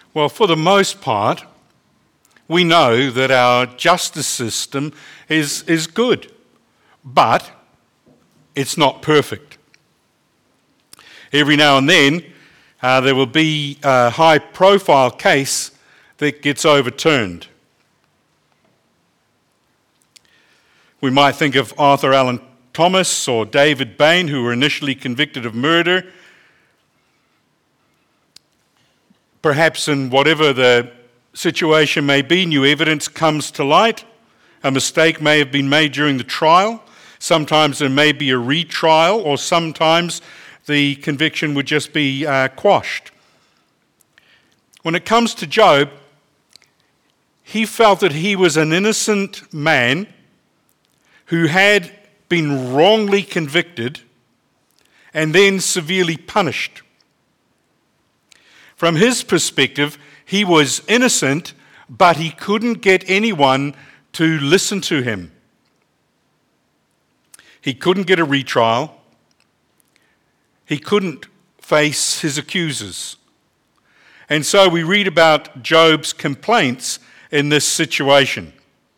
Well, for the most part, we know that our justice system is good, but it's not perfect. Every now and then, there will be a high-profile case that gets overturned. We might think of Arthur Allen Thomas or David Bain, who were initially convicted of murder. Perhaps in whatever the situation may be, new evidence comes to light. A mistake may have been made during the trial. Sometimes there may be a retrial, or sometimes the conviction would just be quashed. When it comes to Job, he felt that he was an innocent man who had been wrongly convicted and then severely punished. From his perspective, he was innocent, but he couldn't get anyone to listen to him. He couldn't get a retrial. He couldn't face his accusers. And so we read about Job's complaints in this situation.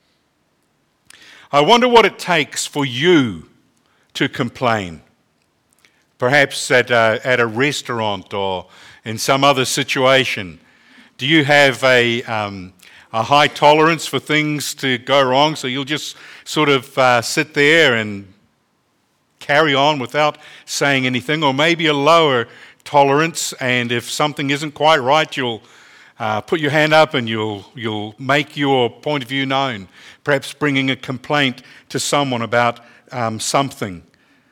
I wonder what it takes for you to complain. Perhaps at a restaurant or in some other situation. Do you have a high tolerance for things to go wrong, so you'll just sort of sit there and carry on without saying anything? Or maybe a lower tolerance, and if something isn't quite right, you'll put your hand up and you'll make your point of view known, perhaps bringing a complaint to someone about something.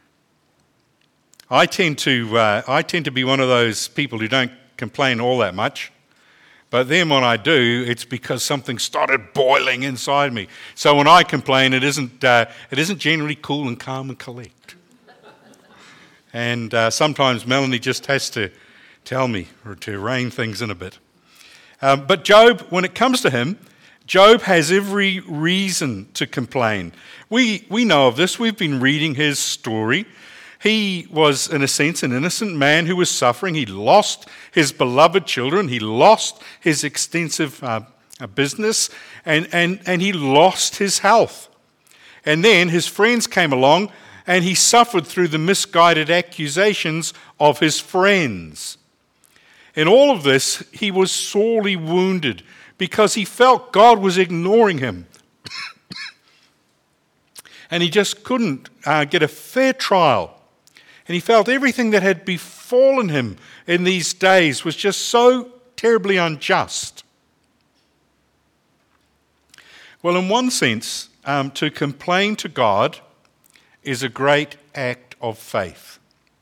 I tend to be one of those people who don't complain all that much, but then when I do, it's because something started boiling inside me. So when I complain, it isn't generally cool and calm and collect. And sometimes Melanie just has to tell me or to rein things in a bit. But Job, when it comes to him, Job has every reason to complain. We know of this. We've been reading his story. He was, in a sense, an innocent man who was suffering. He lost his beloved children. He lost his extensive business, and he lost his health. And then his friends came along, and he suffered through the misguided accusations of his friends. In all of this, he was sorely wounded because he felt God was ignoring him. And he just couldn't get a fair trial. And he felt everything that had befallen him in these days was just so terribly unjust. Well, in one sense, to complain to God is a great act of faith.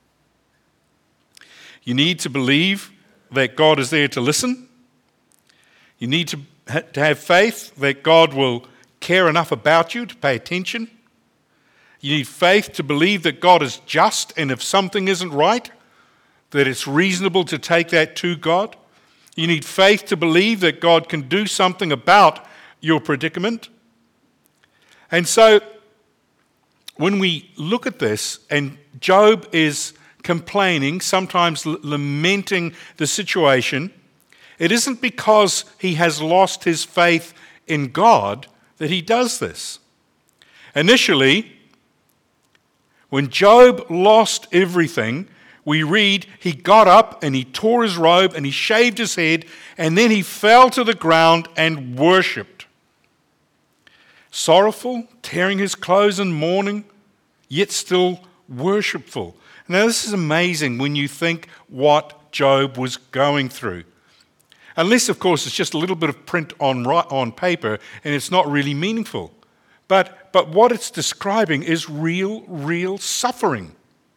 You need to believe that God is there to listen. You need to have faith that God will care enough about you to pay attention. You need faith to believe that God is just, and if something isn't right, that it's reasonable to take that to God. You need faith to believe that God can do something about your predicament. And so, when we look at this, and Job is complaining, sometimes lamenting the situation, it isn't because he has lost his faith in God that he does this. Initially, when Job lost everything, we read he got up and he tore his robe and he shaved his head, and then he fell to the ground and worshipped. Sorrowful, tearing his clothes and mourning, yet still worshipful. Now this is amazing when you think what Job was going through. Unless, of course, it's just a little bit of print on paper and it's not really meaningful. But what it's describing is real suffering.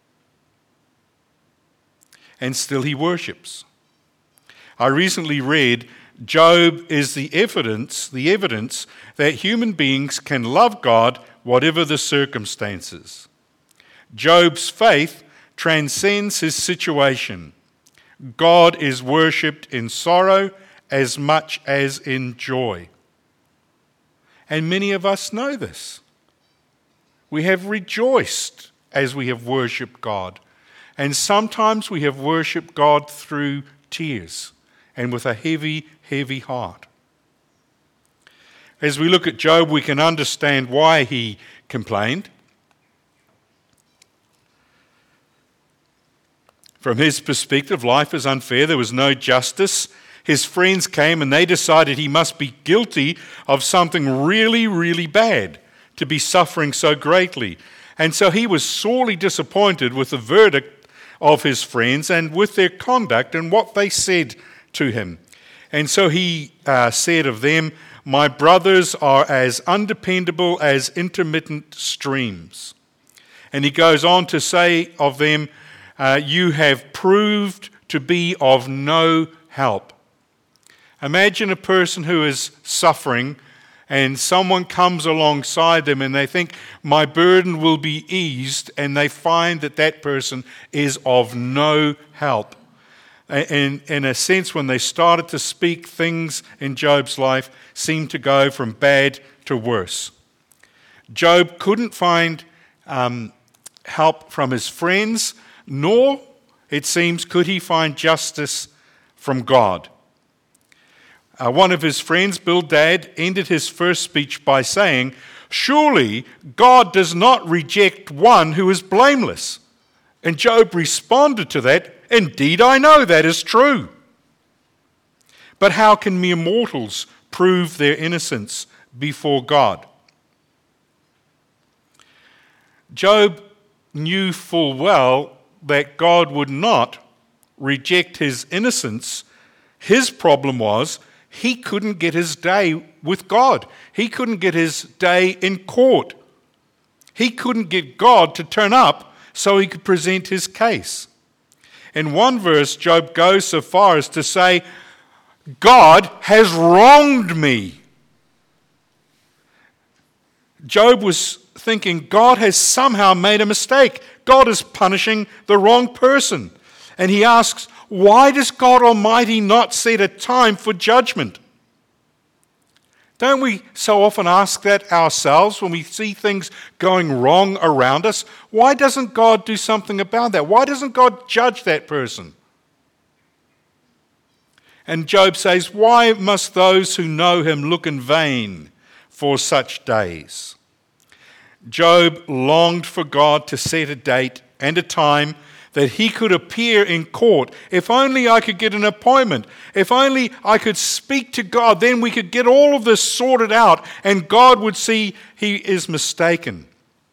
And still he worships. I recently read Job is the evidence that human beings can love God whatever the circumstances. Job's faith transcends his situation. God is worshipped in sorrow as much as in joy. And many of us know this. We have rejoiced as we have worshipped God. And sometimes we have worshipped God through tears and with a heavy, heavy heart. As we look at Job, we can understand why he complained. From his perspective, life is unfair. There was no justice. His friends came and they decided he must be guilty of something really, really bad to be suffering so greatly. And so he was sorely disappointed with the verdict of his friends and with their conduct and what they said to him. And so he said of them, "My brothers are as undependable as intermittent streams." And he goes on to say of them, "You have proved to be of no help." Imagine a person who is suffering and someone comes alongside them and they think, my burden will be eased, and they find that that person is of no help. And in a sense, when they started to speak, things in Job's life seemed to go from bad to worse. Job couldn't find help from his friends, nor, it seems, could he find justice from God. One of his friends, Bildad, ended his first speech by saying, "Surely God does not reject one who is blameless." And Job responded to that, "Indeed, I know that is true. But how can mere mortals prove their innocence before God?" Job knew full well that God would not reject his innocence. His problem was he couldn't get his day with God. He couldn't get his day in court. He couldn't get God to turn up so he could present his case. In one verse, Job goes so far as to say, "God has wronged me." Job was thinking God has somehow made a mistake. God is punishing the wrong person. And he asks, why does God Almighty not set a time for judgment? Don't we so often ask that ourselves when we see things going wrong around us? Why doesn't God do something about that? Why doesn't God judge that person? And Job says, why must those who know him look in vain for such days? Job longed for God to set a date and a time that he could appear in court. If only I could get an appointment. If only I could speak to God, then we could get all of this sorted out and God would see he is mistaken.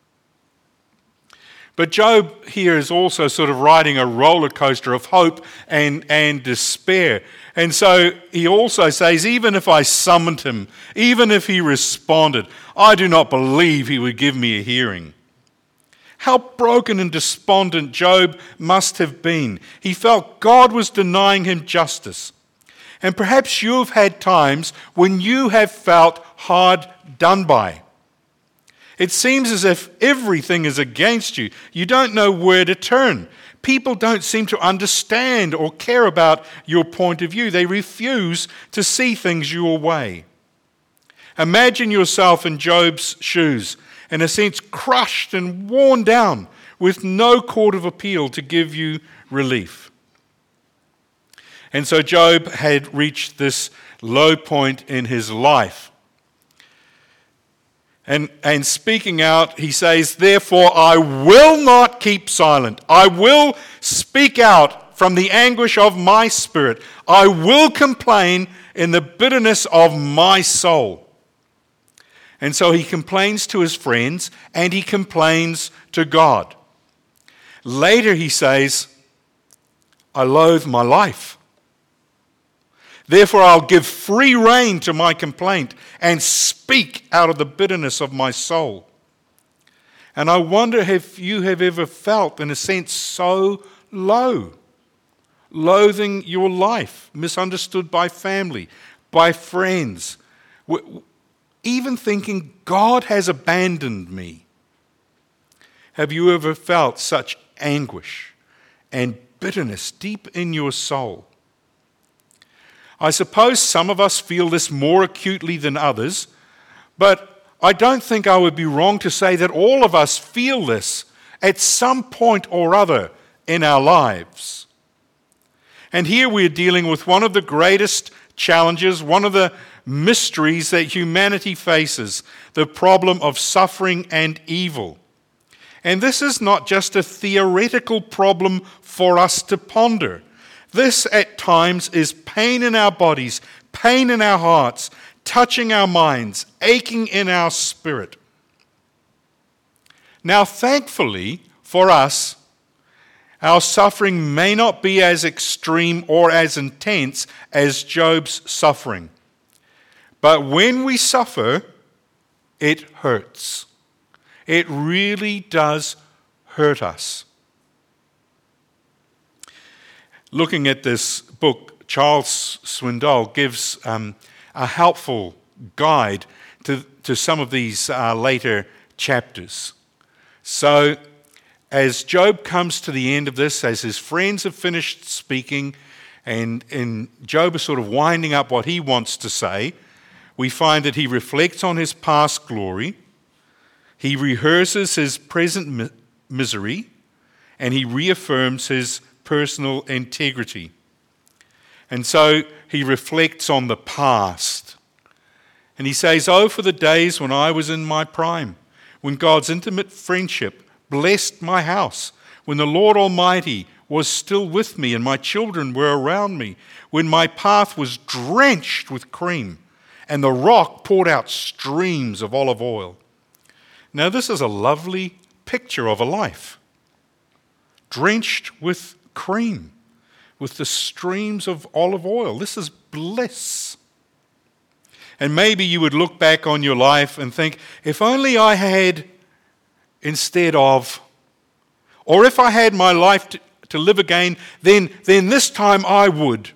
But Job here is also sort of riding a roller coaster of hope and despair. And so he also says, even if I summoned him, even if he responded, I do not believe he would give me a hearing. How broken and despondent Job must have been. He felt God was denying him justice. And perhaps you've had times when you have felt hard done by. It seems as if everything is against you. You don't know where to turn. People don't seem to understand or care about your point of view. They refuse to see things your way. Imagine yourself in Job's shoes, in a sense crushed and worn down, with no court of appeal to give you relief. And so Job had reached this low point in his life. And speaking out, he says, therefore I will not keep silent. I will speak out from the anguish of my spirit. I will complain in the bitterness of my soul. And so he complains to his friends and he complains to God. Later he says, I loathe my life. Therefore I'll give free rein to my complaint and speak out of the bitterness of my soul. And I wonder if you have ever felt, in a sense, so low, loathing your life, misunderstood by family, by friends, even thinking God has abandoned me. Have you ever felt such anguish and bitterness deep in your soul? I suppose some of us feel this more acutely than others, but I don't think I would be wrong to say that all of us feel this at some point or other in our lives. And here we're dealing with one of the greatest challenges, one of the mysteries that humanity faces, the problem of suffering and evil. And this is not just a theoretical problem for us to ponder. This at times is pain in our bodies, pain in our hearts, touching our minds, aching in our spirit. Now, thankfully for us, our suffering may not be as extreme or as intense as Job's suffering. But when we suffer, it hurts. It really does hurt us. Looking at this book, Charles Swindoll gives a helpful guide to some of these later chapters. So, as Job comes to the end of this, as his friends have finished speaking, and Job is sort of winding up what he wants to say, we find that he reflects on his past glory, he rehearses his present misery, and he reaffirms his personal integrity. And so he reflects on the past. And he says, "Oh, for the days when I was in my prime, when God's intimate friendship blessed my house, when the Lord Almighty was still with me and my children were around me, when my path was drenched with cream and the rock poured out streams of olive oil." Now, this is a lovely picture of a life, drenched with cream, with the streams of olive oil. This is bliss. And maybe you would look back on your life and think, if only I had instead of, or if I had my life to live again, then this time I would.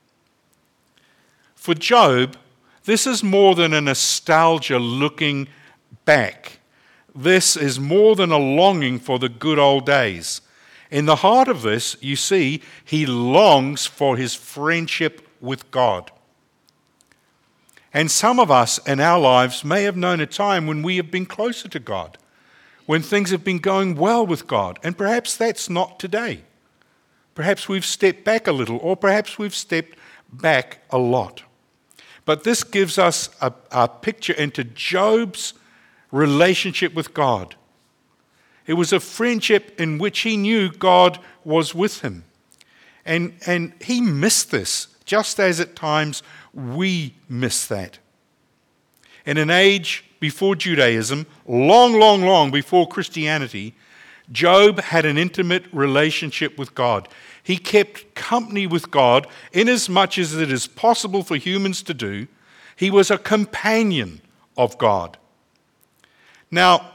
For Job, this is more than a nostalgia looking back. This is more than a longing for the good old days. In the heart of this, you see, he longs for his friendship with God. And some of us in our lives may have known a time when we have been closer to God, when things have been going well with God, and perhaps that's not today. Perhaps we've stepped back a little, or perhaps we've stepped back a lot. But this gives us a picture into Job's relationship with God. It was a friendship in which he knew God was with him. And he missed this, just as at times we miss that. In an age before Judaism, long before Christianity, Job had an intimate relationship with God. He kept company with God inasmuch as it is possible for humans to do. He was a companion of God. Now,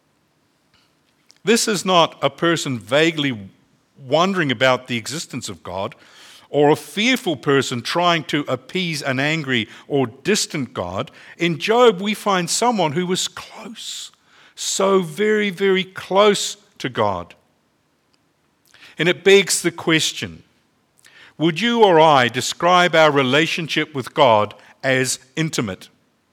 this is not a person vaguely wondering about the existence of God, or a fearful person trying to appease an angry or distant God. In Job, we find someone who was close, so very, very close to God. And it begs the question, would you or I describe our relationship with God as intimate?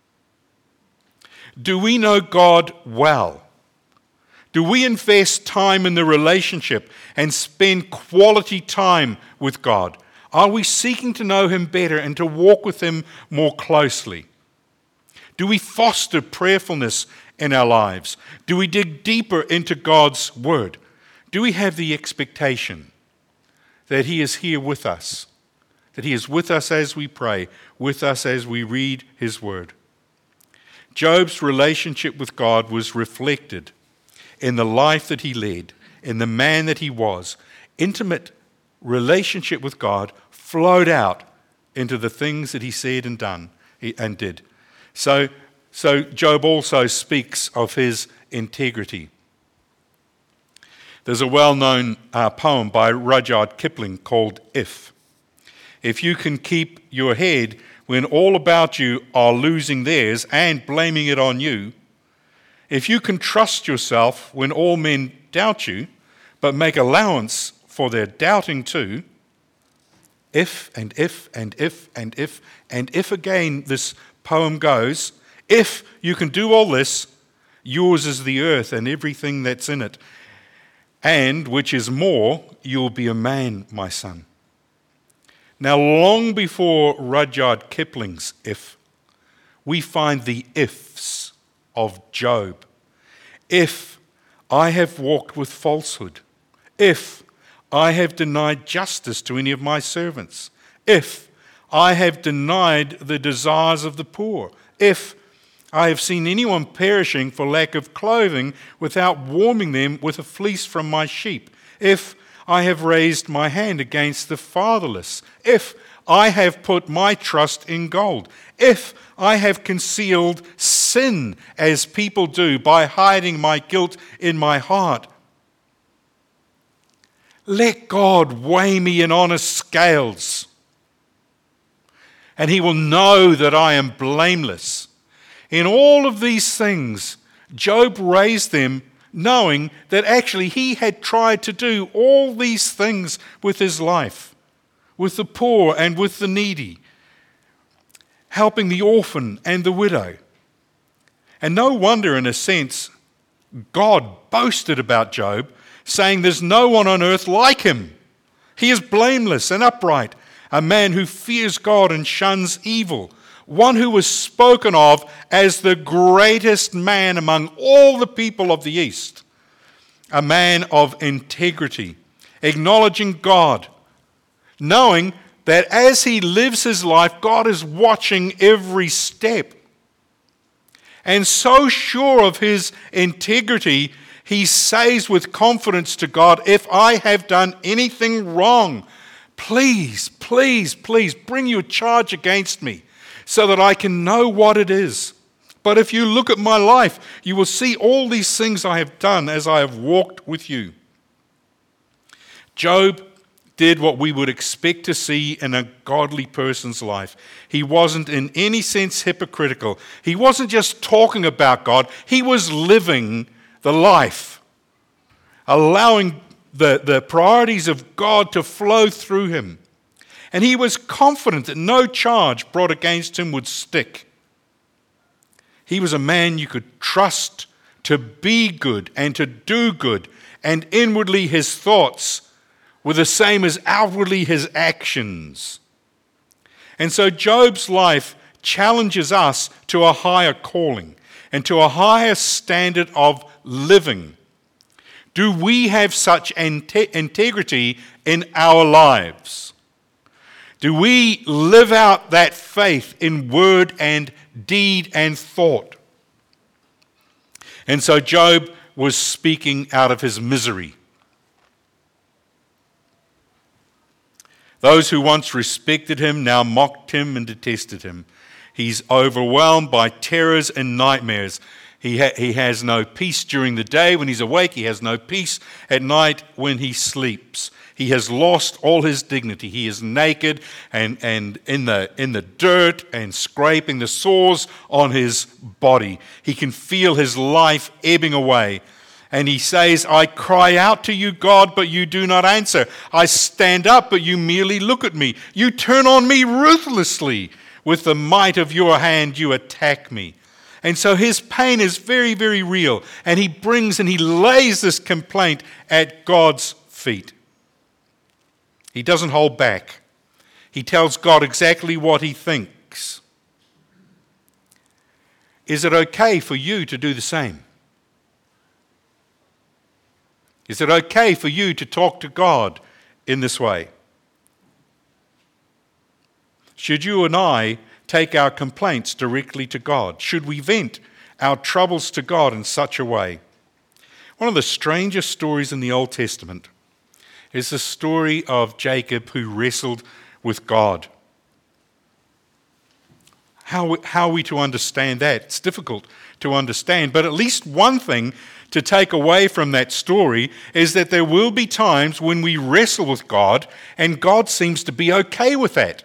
Do we know God well? Do we invest time in the relationship and spend quality time with God? Are we seeking to know Him better and to walk with Him more closely? Do we foster prayerfulness in our lives? Do we dig deeper into God's Word? Do we have the expectation that He is here with us, that He is with us as we pray, with us as we read His Word? Job's relationship with God was reflected in the life that he led, in the man that he was. Intimate relationship with God flowed out into the things that he said and did. So Job also speaks of his integrity. There's a well-known poem by Rudyard Kipling called If. If you can keep your head when all about you are losing theirs and blaming it on you, if you can trust yourself when all men doubt you, but make allowance for their doubting too, if and if and if and if and if again this poem goes, if you can do all this, yours is the earth and everything that's in it, and which is more, you'll be a man, my son. Now, long before Rudyard Kipling's if, we find the ifs of Job. If I have walked with falsehood, if I have denied justice to any of my servants, if I have denied the desires of the poor, if I have seen anyone perishing for lack of clothing without warming them with a fleece from my sheep, if I have raised my hand against the fatherless, if I have put my trust in gold, if I have concealed sin as people do by hiding my guilt in my heart, let God weigh me in honest scales, and he will know that I am blameless. In all of these things, Job raised them knowing that actually he had tried to do all these things with his life, with the poor and with the needy, helping the orphan and the widow. And no wonder, in a sense, God boasted about Job, saying there's no one on earth like him. He is blameless and upright, a man who fears God and shuns evil, one who was spoken of as the greatest man among all the people of the East, a man of integrity, acknowledging God, knowing that as he lives his life, God is watching every step. And so sure of his integrity, he says with confidence to God, if I have done anything wrong, please, please, please bring your charge against me so that I can know what it is. But if you look at my life, you will see all these things I have done as I have walked with you. Job did what we would expect to see in a godly person's life. He wasn't in any sense hypocritical. He wasn't just talking about God. He was living the life, allowing the priorities of God to flow through him. And he was confident that no charge brought against him would stick. He was a man you could trust to be good and to do good, and inwardly his thoughts were the same as outwardly his actions. And so Job's life challenges us to a higher calling and to a higher standard of living. Do we have such integrity in our lives? Do we live out that faith in word and deed and thought? And so Job was speaking out of his misery. Those who once respected him now mocked him and detested him. He's overwhelmed by terrors and nightmares. He has no peace during the day when he's awake. He has no peace at night when he sleeps. He has lost all his dignity. He is naked and in the dirt and scraping the sores on his body. He can feel his life ebbing away. And he says, I cry out to you, God, but you do not answer. I stand up, but you merely look at me. You turn on me ruthlessly. With the might of your hand, you attack me. And so his pain is very, very real. And he brings and he lays this complaint at God's feet. He doesn't hold back. He tells God exactly what he thinks. Is it okay for you to do the same? Is it okay for you to talk to God in this way? Should you and I take our complaints directly to God? Should we vent our troubles to God in such a way? One of the strangest stories in the Old Testament is the story of Jacob who wrestled with God. How are we to understand that? It's difficult to understand, but at least one thing to take away from that story is that there will be times when we wrestle with God and God seems to be okay with that.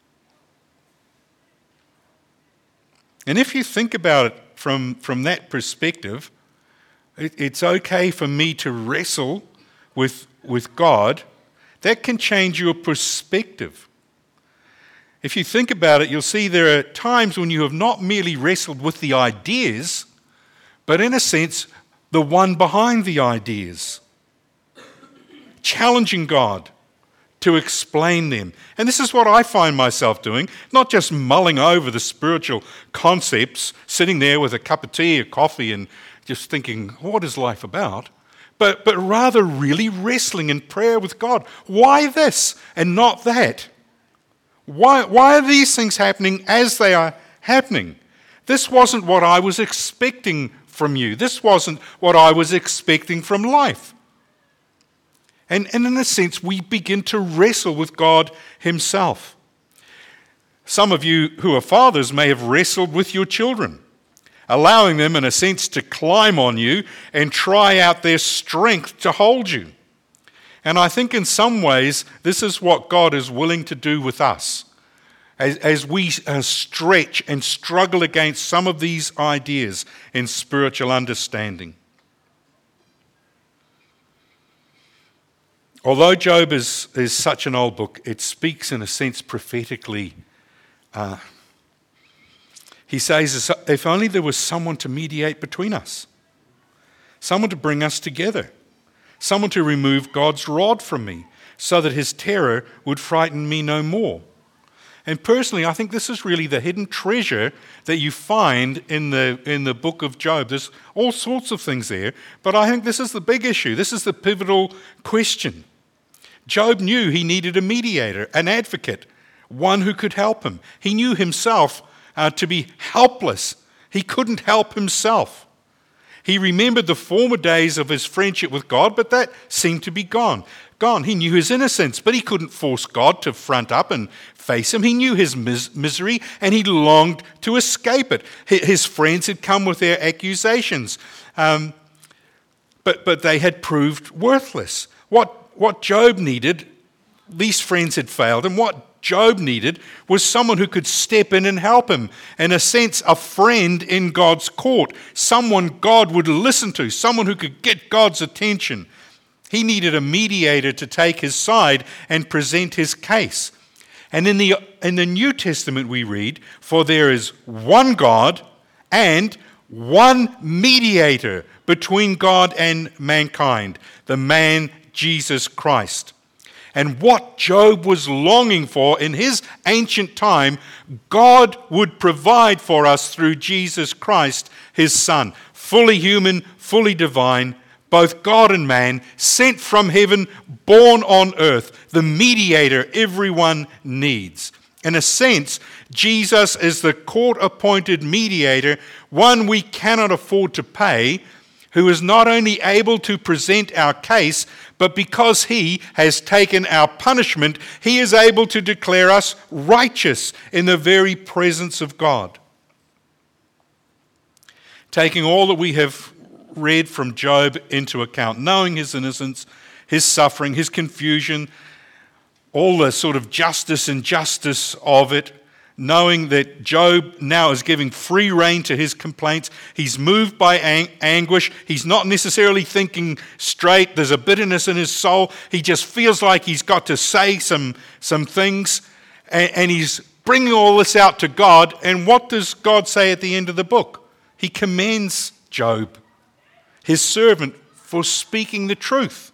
And if you think about it from that perspective, it's okay for me to wrestle with God. That can change your perspective. If you think about it, you'll see there are times when you have not merely wrestled with the ideas, but in a sense, the one behind the ideas. Challenging God to explain them. And this is what I find myself doing, not just mulling over the spiritual concepts, sitting there with a cup of tea or coffee and just thinking, what is life about? But rather really wrestling in prayer with God. Why this and not that? Why are these things happening as they are happening? This wasn't what I was expecting from you. This wasn't what I was expecting from life. And in a sense, we begin to wrestle with God himself. Some of you who are fathers may have wrestled with your children, allowing them, in a sense, to climb on you and try out their strength to hold you. And I think in some ways, this is what God is willing to do with us as we stretch and struggle against some of these ideas in spiritual understanding. Although Job is such an old book, it speaks in a sense prophetically. He says, if only there was someone to mediate between us, someone to bring us together, someone to remove God's rod from me so that his terror would frighten me no more. And personally, I think this is really the hidden treasure that you find in the book of Job. There's all sorts of things there, but I think this is the big issue. This is the pivotal question. Job knew he needed a mediator, an advocate, one who could help him. He knew himself to be helpless. He couldn't help himself. He remembered the former days of his friendship with God, but that seemed to be gone. He knew his innocence, but he couldn't force God to front up and face him. He knew his misery, and he longed to escape it. His friends had come with their accusations, but they had proved worthless. What Job needed, these friends had failed, and what Job needed was someone who could step in and help him. In a sense, a friend in God's court, someone God would listen to, someone who could get God's attention. He needed a mediator to take his side and present his case. And in the New Testament we read, for there is one God and one mediator between God and mankind, the man Jesus Christ. And what Job was longing for in his ancient time, God would provide for us through Jesus Christ, his Son, fully human, fully divine, both God and man, sent from heaven, born on earth, the mediator everyone needs. In a sense, Jesus is the court-appointed mediator, one we cannot afford to pay, who is not only able to present our case, but because he has taken our punishment, he is able to declare us righteous in the very presence of God. Taking all that we have read from Job into account, knowing his innocence, his suffering, his confusion, all the sort of justice and injustice of it, knowing that Job now is giving free rein to his complaints. He's moved by anguish. He's not necessarily thinking straight. There's a bitterness in his soul. He just feels like he's got to say some things, and he's bringing all this out to God. And what does God say at the end of the book? He commends Job, his servant, for speaking the truth.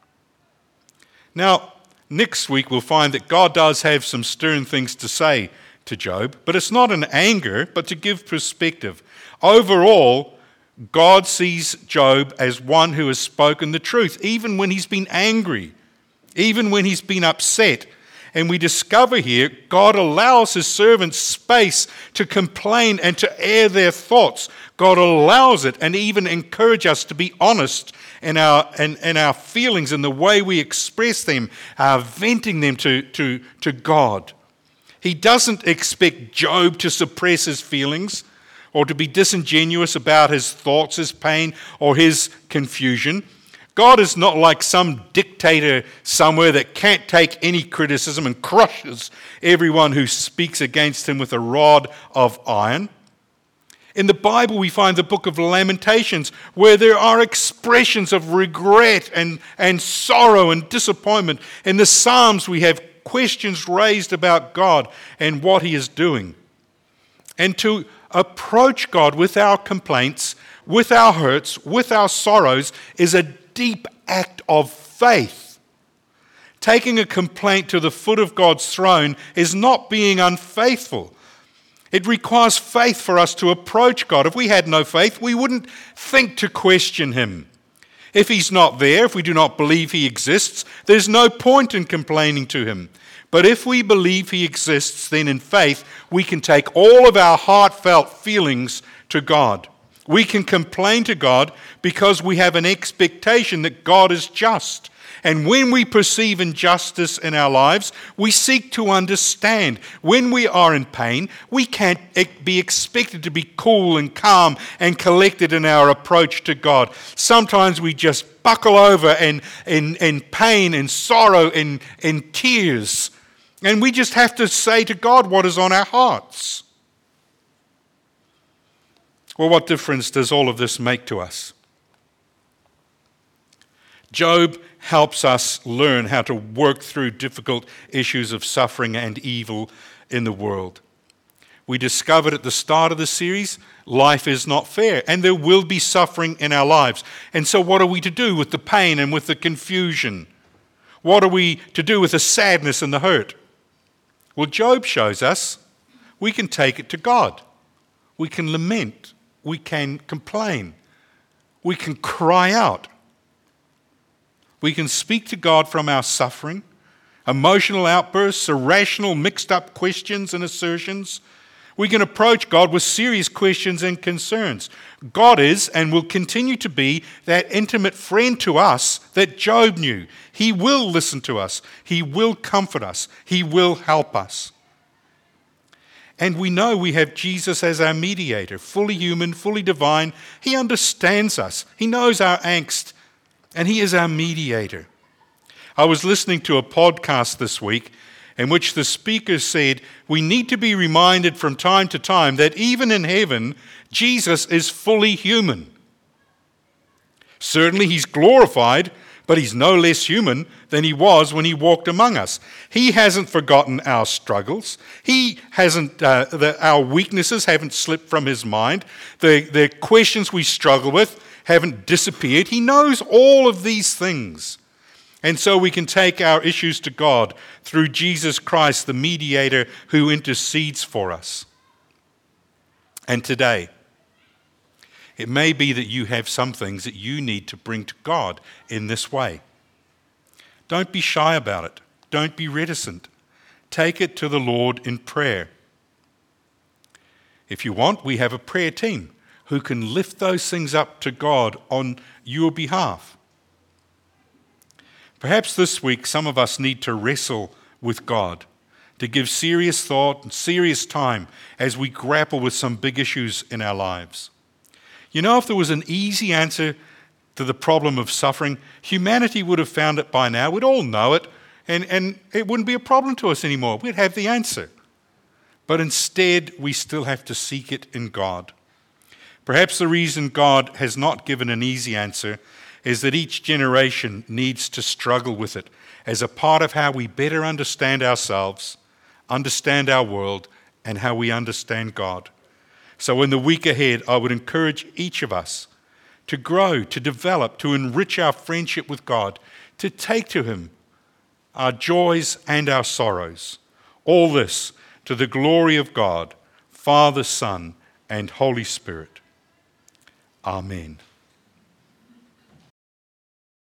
Now, next week we'll find that God does have some stern things to say to Job, but it's not in anger, but to give perspective. Overall, God sees Job as one who has spoken the truth, even when he's been angry, even when he's been upset. And we discover here, God allows his servants space to complain and to air their thoughts. God allows it and even encourage us to be honest in our feelings and the way we express them, venting them to God. He doesn't expect Job to suppress his feelings or to be disingenuous about his thoughts, his pain, or his confusion. God is not like some dictator somewhere that can't take any criticism and crushes everyone who speaks against him with a rod of iron. In the Bible, we find the book of Lamentations where there are expressions of regret and sorrow and disappointment. In the Psalms, we have questions raised about God and what he is doing. And to approach God with our complaints, with our hurts, with our sorrows is a deep act of faith. Taking a complaint to the foot of God's throne is not being unfaithful. It requires faith for us to approach God. If we had no faith, we wouldn't think to question him. If he's not there, if we do not believe he exists, there's no point in complaining to him. But if we believe he exists, then in faith, we can take all of our heartfelt feelings to God. We can complain to God because we have an expectation that God is just. And when we perceive injustice in our lives, we seek to understand. When we are in pain, we can't be expected to be cool and calm and collected in our approach to God. Sometimes we just buckle over in pain and sorrow and tears. And we just have to say to God what is on our hearts. Well, what difference does all of this make to us? Job helps us learn how to work through difficult issues of suffering and evil in the world. We discovered at the start of the series, life is not fair, and there will be suffering in our lives. And so what are we to do with the pain and with the confusion? What are we to do with the sadness and the hurt? Well, Job shows us we can take it to God. We can lament. We can complain. We can cry out. We can speak to God from our suffering, emotional outbursts, irrational, mixed-up questions and assertions. We can approach God with serious questions and concerns. God is and will continue to be that intimate friend to us that Job knew. He will listen to us. He will comfort us. He will help us. And we know we have Jesus as our mediator, fully human, fully divine. He understands us. He knows our angst. And he is our mediator. I was listening to a podcast this week in which the speaker said, we need to be reminded from time to time that even in heaven, Jesus is fully human. Certainly he's glorified, but he's no less human than he was when he walked among us. He hasn't forgotten our struggles. He hasn't, our weaknesses haven't slipped from his mind. The questions we struggle with haven't disappeared. He knows all of these things. And so we can take our issues to God through Jesus Christ, the mediator who intercedes for us. And today, it may be that you have some things that you need to bring to God in this way. Don't be shy about it. Don't be reticent. Take it to the Lord in prayer. If you want, we have a prayer team who can lift those things up to God on your behalf. Perhaps this week some of us need to wrestle with God, to give serious thought and serious time as we grapple with some big issues in our lives. You know, if there was an easy answer to the problem of suffering, humanity would have found it by now. We'd all know it, and it wouldn't be a problem to us anymore. We'd have the answer. But instead, we still have to seek it in God. Perhaps the reason God has not given an easy answer is that each generation needs to struggle with it as a part of how we better understand ourselves, understand our world, and how we understand God. So in the week ahead, I would encourage each of us to grow, to develop, to enrich our friendship with God, to take to him our joys and our sorrows. All this to the glory of God, Father, Son, and Holy Spirit. Amen.